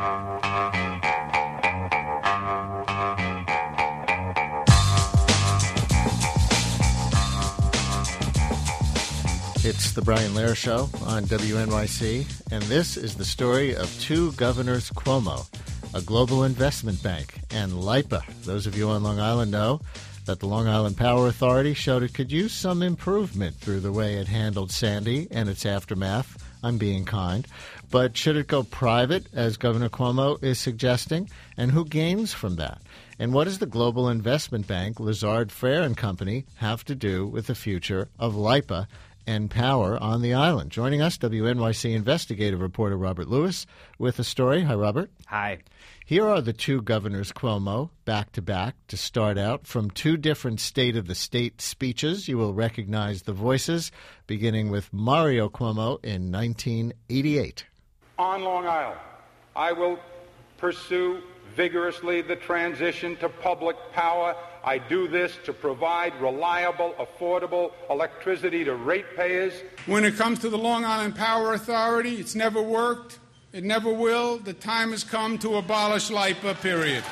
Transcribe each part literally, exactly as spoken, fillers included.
It's the Brian Lehrer Show on W N Y C, and this is the story of two governors Cuomo, a global investment bank, and LIPA. Those of you on Long Island know that the Long Island Power Authority showed it could use some improvement through the way it handled Sandy and its aftermath. I'm being kind. But should it go private, as Governor Cuomo is suggesting? And who gains from that? And what does the global investment bank, Lazard Frères and Company, have to do with the future of LIPA and power on the island? Joining us, W N Y C investigative reporter Robert Lewis with a story. Hi, Robert. Hi. Here are the two governors Cuomo, back-to-back, to start out, from two different State of the State speeches. You will recognize the voices, beginning with Mario Cuomo in nineteen eighty-eight. On Long Island, I will pursue vigorously the transition to public power. I do this to provide reliable, affordable electricity to ratepayers. When it comes to the Long Island Power Authority, it's never worked. It never will. The time has come to abolish LIPA, period.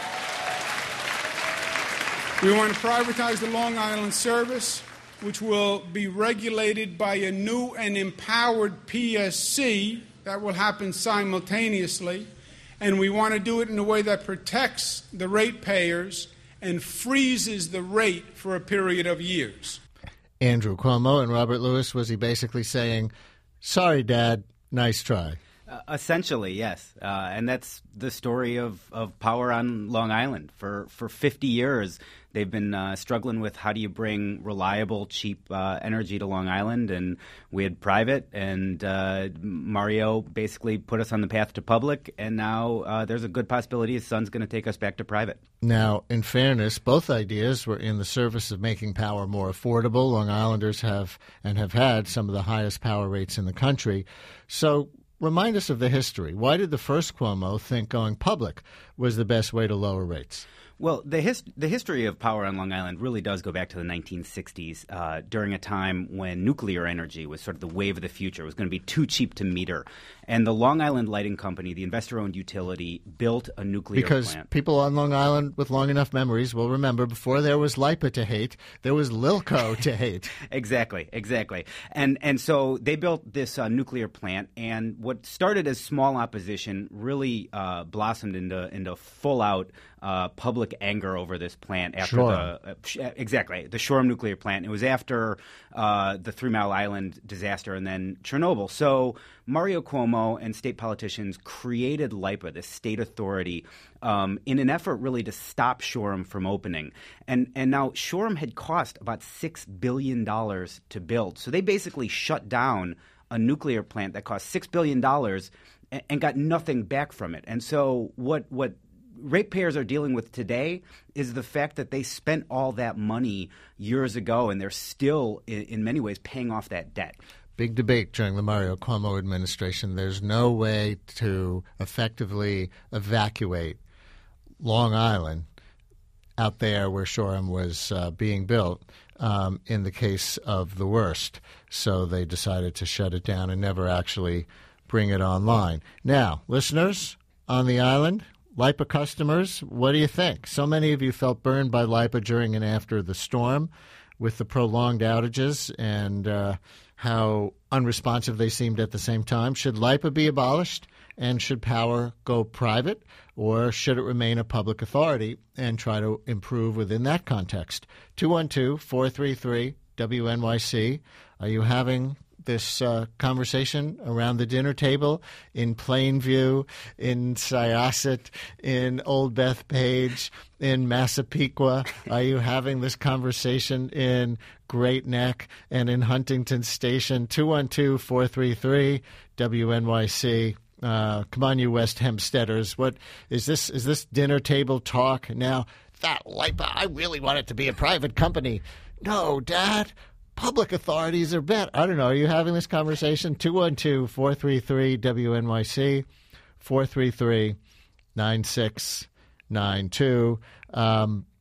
We want to privatize the Long Island service, which will be regulated by a new and empowered P S C. That will happen simultaneously. And we want to do it in a way that protects the ratepayers and freezes the rate for a period of years. Andrew Cuomo and Robert Lewis, was he basically saying, sorry, Dad, nice try? Uh, essentially, yes. Uh, and that's the story of, of power on Long Island. For, for fifty years, they've been uh, struggling with how do you bring reliable, cheap uh, energy to Long Island. And we had private, and uh, Mario basically put us on the path to public. And now uh, there's a good possibility his son's going to take us back to private. Now, in fairness, both ideas were in the service of making power more affordable. Long Islanders have and have had some of the highest power rates in the country. So remind us of the history. Why did the first Cuomo think going public was the best way to lower rates? Well, the his- the history of power on Long Island really does go back to the nineteen sixties, uh, during a time when nuclear energy was sort of the wave of the future. It was going to be too cheap to meter. And the Long Island Lighting Company, the investor-owned utility, built a nuclear because plant. Because people on Long Island with long enough memories will remember before there was LIPA to hate, there was Lilco to hate. Exactly, exactly. And and so they built this uh, nuclear plant, and what started as small opposition really uh, blossomed into into full-out uh, public anger over this plant after Sure. the uh, sh- exactly the Shoreham nuclear plant. It was after uh, the Three Mile Island disaster and then Chernobyl. So Mario Cuomo and state politicians created LIPA, the state authority, um, in an effort really to stop Shoreham from opening. And and now Shoreham had cost about six billion dollars to build. So they basically shut down a nuclear plant that cost six billion dollars and, and got nothing back from it. And so what what ratepayers are dealing with today is the fact that they spent all that money years ago, and they're still, in, in many ways, paying off that debt. Big debate during the Mario Cuomo administration. There's no way to effectively evacuate Long Island out there where Shoreham was uh, being built um, in the case of the worst. So they decided to shut it down and never actually bring it online. Now, listeners on the island, LIPA customers, what do you think? So many of you felt burned by LIPA during and after the storm with the prolonged outages and uh, how unresponsive they seemed at the same time. Should LIPA be abolished, and should power go private, or should it remain a public authority and try to improve within that context? two one two, four three three, W N Y C. Are you having this uh, conversation around the dinner table in Plainview, in Syosset, in Old Bethpage, in Massapequa? Are you having this conversation in Great Neck and in Huntington Station? two one two, four three three, W N Y C. Uh, come on, you West Hempsteaders. What is this? Is this dinner table talk? Now, that LIPA, I really want it to be a private company. No, Dad. Public authorities are better. I don't know. Are you having this conversation? two one two, four three three, W N Y C, four three three, nine six nine two. Um,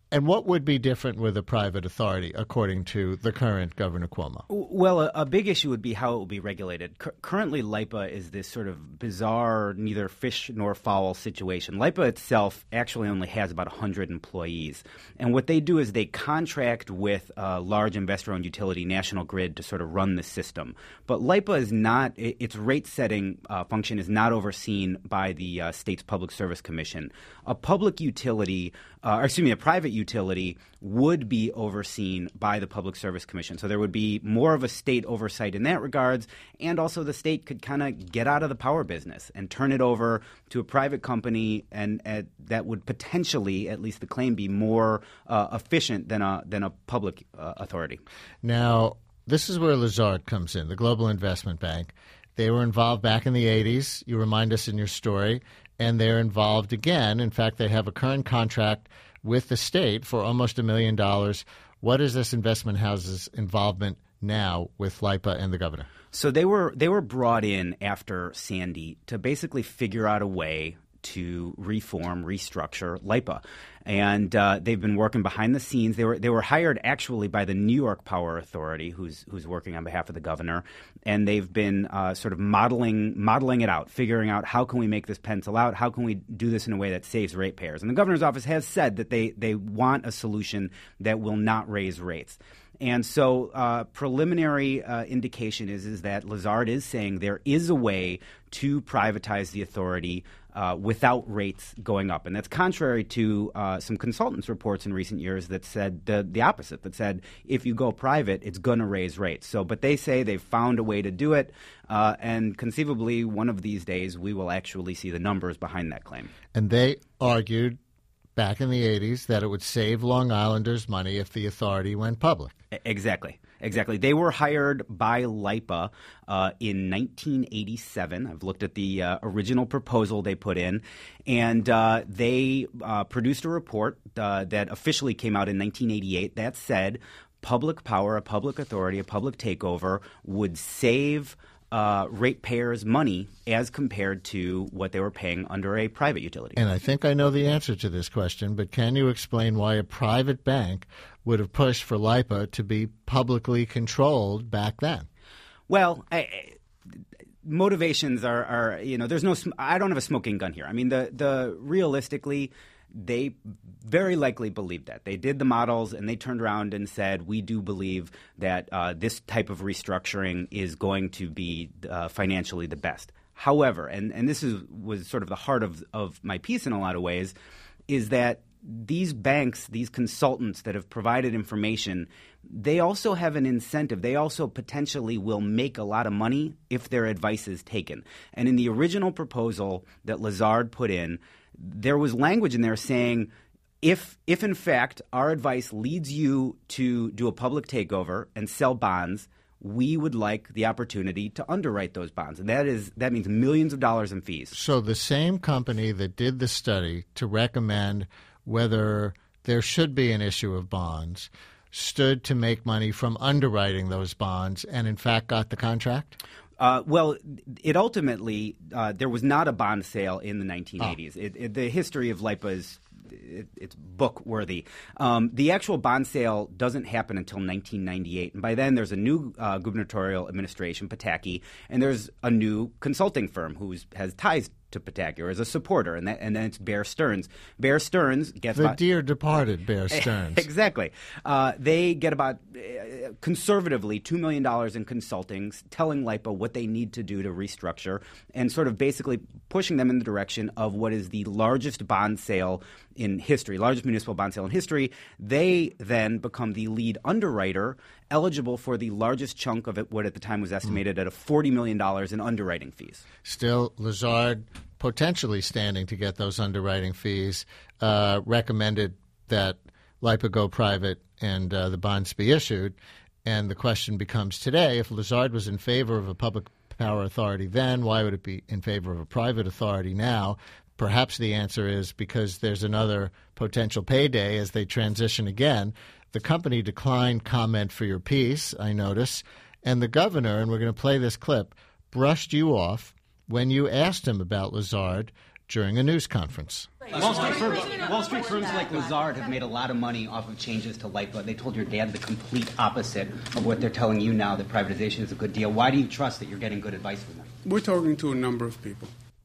And what would be different with a private authority, according to the current Governor Cuomo? Well, a, a big issue would be how it will be regulated. C- currently, LIPA is this sort of bizarre, neither fish nor fowl situation. LIPA itself actually only has about one hundred employees. And what they do is they contract with a large investor-owned utility, National Grid, to sort of run the system. But LIPA is not – its rate-setting uh, function is not overseen by the uh, state's Public Service Commission. A public utility uh, – or excuse me, a private utility would be overseen by the Public Service Commission. So there would be more of a state oversight in that regards, and also the state could kind of get out of the power business and turn it over to a private company, and uh, that would potentially, at least the claim, be more uh, efficient than a than a public uh, authority. Now, this is where Lazard comes in, the Global Investment Bank. They were involved back in the eighties, you remind us in your story, and they're involved again. In fact, they have a current contract with the state for almost a million dollars. What is this investment house's involvement now with LIPA and the governor? So they were they were brought in after Sandy to basically figure out a way to reform, restructure LIPA. And uh, they've been working behind the scenes. They were they were hired actually by the New York Power Authority, who's who's working on behalf of the governor. And they've been uh, sort of modeling modeling it out, figuring out how can we make this pencil out? How can we do this in a way that saves ratepayers? And the governor's office has said that they, they want a solution that will not raise rates. And so uh, preliminary uh, indication is, is that Lazard is saying there is a way to privatize the authority uh, without rates going up. And that's contrary to uh, some consultants' reports in recent years that said the, the opposite, that said if you go private, it's going to raise rates. So, but they say they've found a way to do it, uh, and conceivably one of these days we will actually see the numbers behind that claim. And they argued back in the eighties that it would save Long Islanders money if the authority went public. Exactly. Exactly. They were hired by LIPA uh, in nineteen eighty-seven. I've looked at the uh, original proposal they put in, and uh, they uh, produced a report uh, that officially came out in nineteen eighty-eight that said public power, a public authority, a public takeover would save Uh, ratepayers money as compared to what they were paying under a private utility. And I think I know the answer to this question, but can you explain why a private bank would have pushed for LIPA to be publicly controlled back then? Well, I, motivations are, are, you know, there's no, I don't have a smoking gun here. I mean, the, the realistically, they very likely believed that. They did the models and they turned around and said, we do believe that uh, this type of restructuring is going to be uh, financially the best. However, and, and this is was sort of the heart of, of my piece in a lot of ways, is that these banks, these consultants that have provided information, they also have an incentive. They also potentially will make a lot of money if their advice is taken. And in the original proposal that Lazard put in, there was language in there saying, if if in fact our advice leads you to do a public takeover and sell bonds, we would like the opportunity to underwrite those bonds. And that is that means millions of dollars in fees. So the same company that did the study to recommend whether there should be an issue of bonds stood to make money from underwriting those bonds and in fact got the contract? Uh, well, it ultimately uh, there was not a bond sale in the nineteen eighties. Oh. It, it, the history of LIPA is it, it's book worthy. Um, the actual bond sale doesn't happen until nineteen ninety-eight, and by then there's a new uh, gubernatorial administration, Pataki, and there's a new consulting firm who has ties to Pataki or as a supporter, and that, and then it's Bear Stearns. Bear Stearns gets the about, dear departed Bear Stearns. Exactly. Uh, they get about uh, conservatively two million dollars in consulting, telling LIPA what they need to do to restructure, and sort of basically pushing them in the direction of what is the largest bond sale in history, largest municipal bond sale in history. They then become the lead underwriter, eligible for the largest chunk of it, what at the time was estimated mm. at a forty million dollars in underwriting fees. Still, Lazard, potentially standing to get those underwriting fees, uh, recommended that LIPA go private and uh, the bonds be issued. And the question becomes today, if Lazard was in favor of a public power authority then, why would it be in favor of a private authority now? Perhaps the answer is because there's another potential payday as they transition again. The company declined comment for your piece, I notice, and the governor, and we're going to play this clip, brushed you off when you asked him about Lazard during a news conference. Wall Street, firms, Wall Street firms like Lazard have made a lot of money off of changes to LIPA. They told your dad the complete opposite of what they're telling you now, that privatization is a good deal. Why do you trust that you're getting good advice from them? We're talking to a number of people.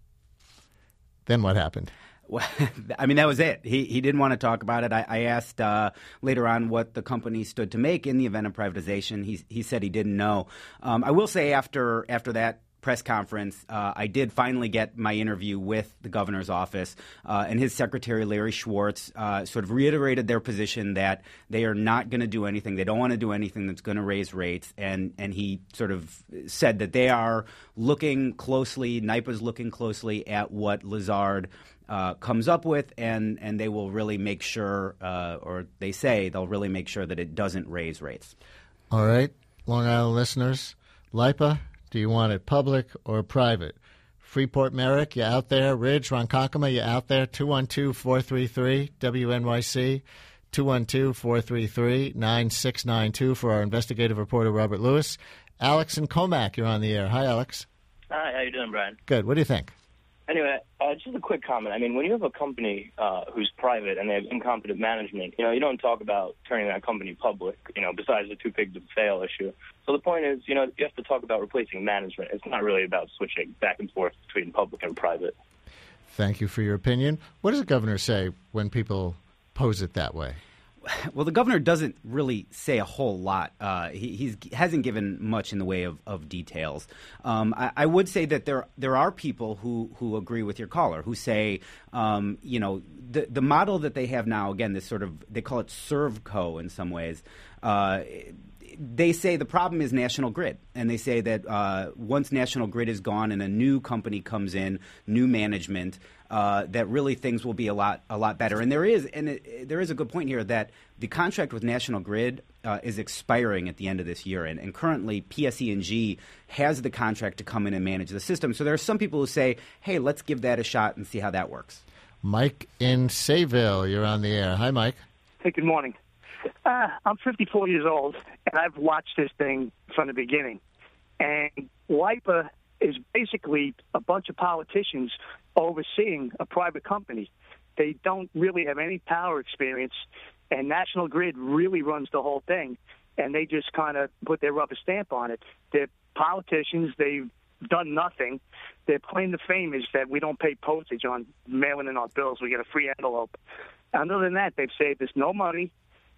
Then what happened? Well, I mean, that was it. He he didn't want to talk about it. I, I asked uh, later on what the company stood to make in the event of privatization. He he said he didn't know. Um, I will say after after that press conference, uh, I did finally get my interview with the governor's office, uh, and his secretary, Larry Schwartz, uh, sort of reiterated their position that they are not going to do anything. They don't want to do anything that's going to raise rates, and and he sort of said that they are looking closely, NYPA's looking closely at what Lazard uh, comes up with, and, and they will really make sure, uh, or they say they'll really make sure that it doesn't raise rates. All right, Long Island listeners, LIPA, do you want it public or private? Freeport Merrick, you out there? Ridge, Ronkonkoma, you out there? two one two, four three three, W N Y C, two one two, four three three, nine six nine two for our investigative reporter, Robert Lewis. Alex and Comac, you're on the air. Hi, Alex. Hi, how you doing, Brian? Good. What do you think? Anyway, uh, just a quick comment. I mean, when you have a company uh, who's private and they have incompetent management, you know, you don't talk about turning that company public, you know, besides the too big to fail issue. So the point is, you know, you have to talk about replacing management. It's not really about switching back and forth between public and private. Thank you for your opinion. What does the governor say when people pose it that way? Well, the governor doesn't really say a whole lot. Uh, he he's, hasn't given much in the way of, of details. Um, I, I would say that there there are people who, who agree with your caller, who say, um, you know, the the model that they have now, again, this sort of, they call it ServCo in some ways. Uh, they say the problem is National Grid, and they say that uh, once National Grid is gone and a new company comes in, new management, uh, that really things will be a lot a lot better. And there is and it, there is a good point here that the contract with National Grid uh, is expiring at the end of this year, and, and currently P S E and G has the contract to come in and manage the system. So there are some people who say, hey, let's give that a shot and see how that works. Mike in Sayville, you're on the air. Hi, Mike. Hey, good morning. Uh, I'm fifty-four years old, and I've watched this thing from the beginning. And LIPA is basically a bunch of politicians overseeing a private company. They don't really have any power experience, and National Grid really runs the whole thing, and they just kind of put their rubber stamp on it. They're politicians. They've done nothing. Their claim to fame is that we don't pay postage on mailing in our bills. We get a free envelope. Other than that, they've saved us no money,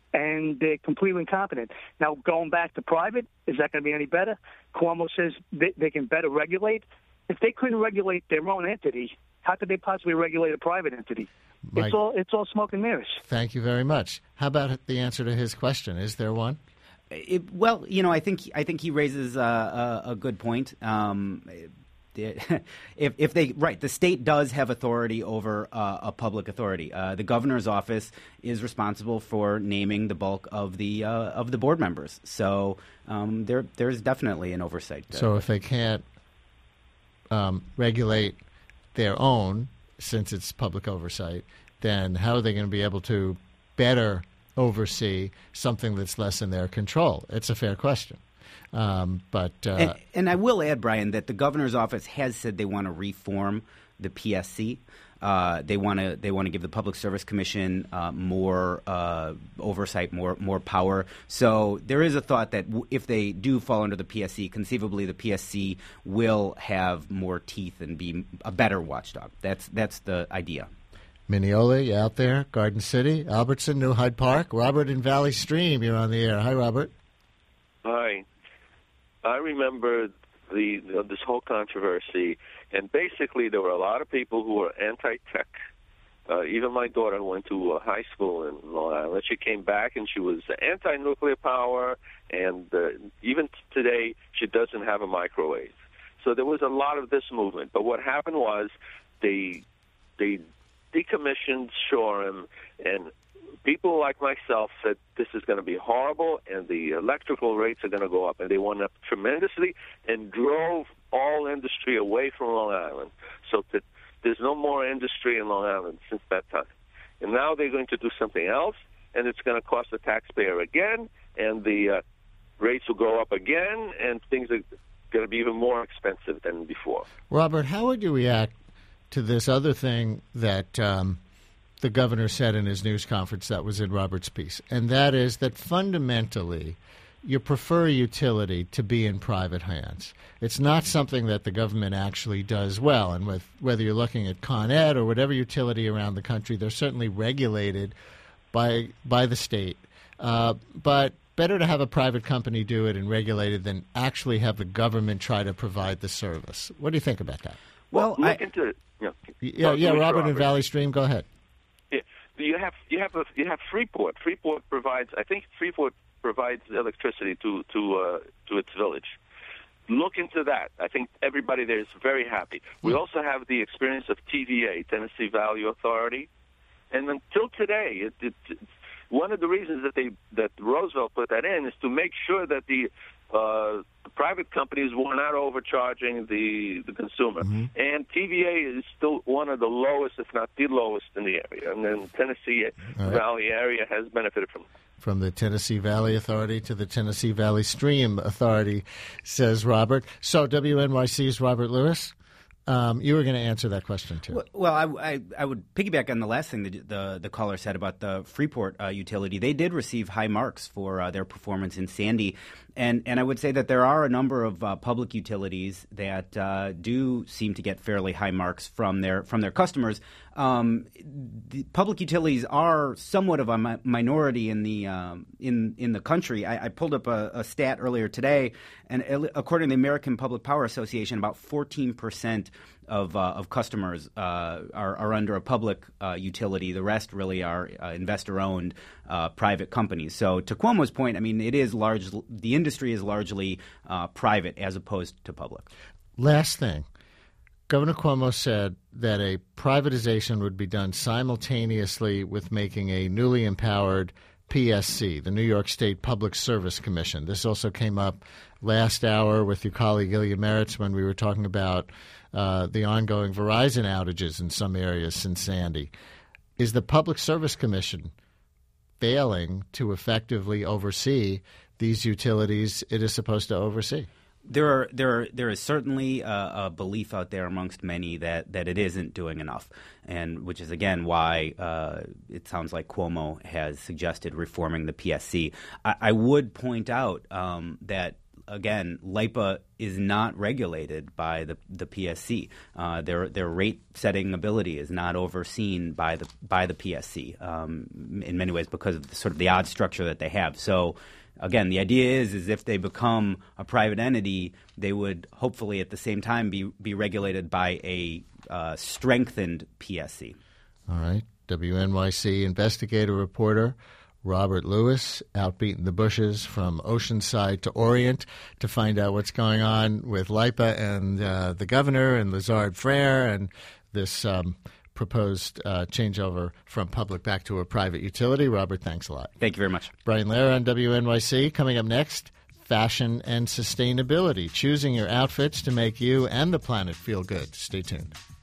and they're completely incompetent. Now, going back to private, is that going to be any better? Cuomo says they, they can better regulate. If they couldn't regulate their own entity, how could they possibly regulate a private entity? Mike, it's all it's all smoke and mirrors. Thank you very much. How about the answer to his question? Is there one? It, well, you know, I think I think he raises a, a, a good point. Um, if if they right, the state does have authority over uh, a public authority. Uh, the governor's office is responsible for naming the bulk of the uh, of the board members. So um, there there's definitely an oversight. Uh, so if they can't um, regulate their own, since it's public oversight, then how are they going to be able to better oversee something that's less in their control? It's a fair question. Um, but uh, and, and I will add, Brian, that the governor's office has said they want to reform the P S C. Uh, they want to they want to give the Public Service Commission uh, more uh, oversight, more more power. So there is a thought that w- if they do fall under the P S C, conceivably the P S C will have more teeth and be a better watchdog. That's that's the idea. Mineola, you out there? Garden City, Albertson, New Hyde Park. Robert in Valley Stream, you're on the air. Hi, Robert. Hi. I remember the uh, this whole controversy, and basically there were a lot of people who were anti-tech. Uh, even my daughter went to uh, high school in Long Island. She came back and she was anti-nuclear power, and uh, even today she doesn't have a microwave. So there was a lot of this movement. But what happened was they they decommissioned Shoreham, and people like myself said this is going to be horrible and the electrical rates are going to go up. And they went up tremendously and drove all industry away from Long Island. So that there's no more industry in Long Island since that time. And now they're going to do something else, and it's going to cost the taxpayer again, and the uh, rates will go up again, and things are going to be even more expensive than before. Robert, how would you react to this other thing that um, the governor said in his news conference that was in Robert's piece, and that is that fundamentally you prefer a utility to be in private hands. It's not something that the government actually does well, and with whether you're looking at Con Ed or whatever utility around the country, they're certainly regulated by by the state. Uh, but better to have a private company do it and regulate it than actually have the government try to provide the service. What do you think about that? Well, Well, look I- into it. Yeah, Yeah, yeah, Robert and Valley Stream, go ahead. Yeah, you have you have a, you have Freeport. Freeport provides. I think Freeport provides electricity to to uh, to its village. Look into that. I think everybody there is very happy. We also have the experience of T V A, Tennessee Valley Authority, and until today, it, it, it's one of the reasons that they that Roosevelt put that in is to make sure that the uh, the private companies were not overcharging the the consumer. Mm-hmm. And T V A is still one of the lowest, if not the lowest, in the area. And then Tennessee right. Valley area has benefited from it. From the Tennessee Valley Authority to the Tennessee Valley Stream Authority, says Robert. So W N Y C's Robert Lewis, um, you were going to answer that question too. Well, well I, I, I would piggyback on the last thing that the, the caller said about the Freeport uh, utility. They did receive high marks for uh, their performance in Sandy. And and I would say that there are a number of uh, public utilities that uh, do seem to get fairly high marks from their from their customers. Um, the public utilities are somewhat of a mi- minority in the um, in in the country. I, I pulled up a, a stat earlier today, and according to the American Public Power Association, about fourteen percent of uh, of customers uh, are, are under a public uh, utility. The rest really are uh, investor-owned uh, private companies. So to Cuomo's point, I mean, it is large. The industry is largely uh, private as opposed to public. Last thing. Governor Cuomo said that a privatization would be done simultaneously with making a newly empowered P S C, the New York State Public Service Commission. This also came up last hour with your colleague Ilya Meritz when we were talking about uh, the ongoing Verizon outages in some areas since Sandy. Is the Public Service Commission failing to effectively oversee these utilities it is supposed to oversee? There are there are, there is certainly a, a belief out there amongst many that, that it isn't doing enough, and which is again why uh, it sounds like Cuomo has suggested reforming the P S C. I, I would point out um, that again, LIPA is not regulated by the the P S C. Uh, their their rate setting ability is not overseen by the by the P S C um, in many ways because of the, sort of the odd structure that they have. So. Again, the idea is, is if they become a private entity, they would hopefully at the same time be, be regulated by a uh, strengthened P S C. All right. W N Y C investigative reporter Robert Lewis out beating the bushes from Oceanside to Orient to find out what's going on with LIPA and uh, the governor and Lazard Frere and this um, proposed uh, changeover from public back to a private utility. Robert, thanks a lot. Thank you very much. Brian Lehrer on W N Y C. Coming up next, fashion and sustainability, choosing your outfits to make you and the planet feel good. Stay tuned.